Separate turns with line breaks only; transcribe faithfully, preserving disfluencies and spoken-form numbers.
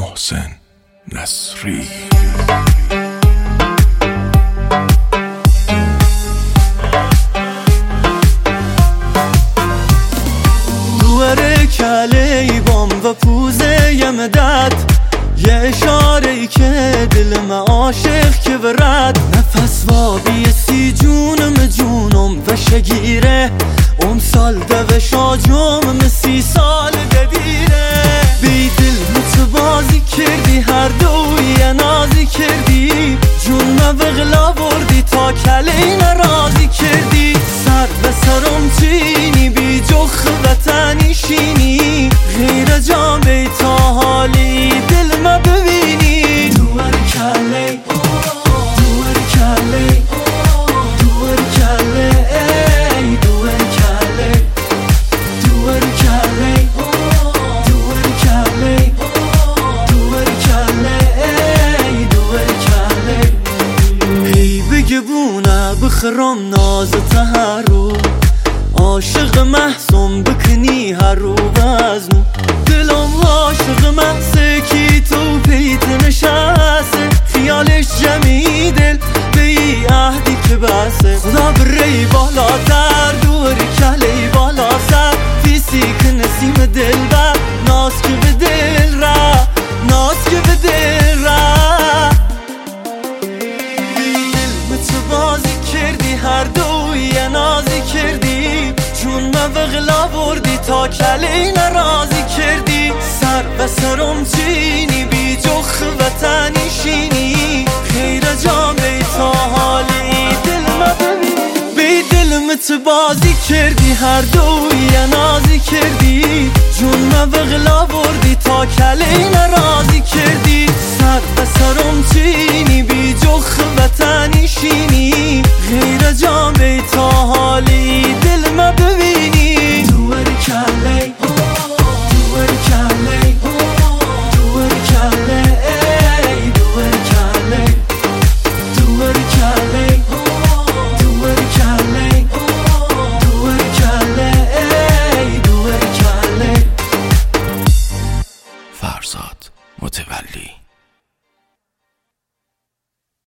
محسن نصری.
دوره کله بام و پوزه ی مدد، یه اشاره ای که دلم عاشق که برد. نفس وابی سی جونم جونم و شگیره، ام سال ده شاجوم سی سال دیره. بی دل متبازی کردی هر دوی نازی کردی، جون بغلا بردی تا کلی نرازی کردی. سر به سرم چینی بی جخ وطنی شینی، غیر جام تا حالی دل ما ببینی. دور کله دور کله دور کله ای دور کله دور کله دور کله دور کله ای دور کله. ای بگبونه بخرم ناز تهرو، عاشق محسوم بکنی هر رو وزنو. دلم عاشق محسه کی تو پیت نشسته، خیالش جمعی دل به ای عهدی که بسه. خدا بری بالاتر دور کلی بالا سر، فیسی که نسیم دل بر ناز که به دل را ناز که به دل را. بی دل متبازی کردی هر دوی نازی کردی، جون ما بغلا بردی تا کلی نرازی کردی. سر به سرم چینی بی جخ وطنی شینی، خیر جامعی تا حالی دل ما ببینی. بی دل متبازی کردی هر دوی نازی کردی، جون ما بغلا بردی تا کلی نرازی کردی. سر به سرم چینی بی جخ وطنی شینی، غیر جامعی تا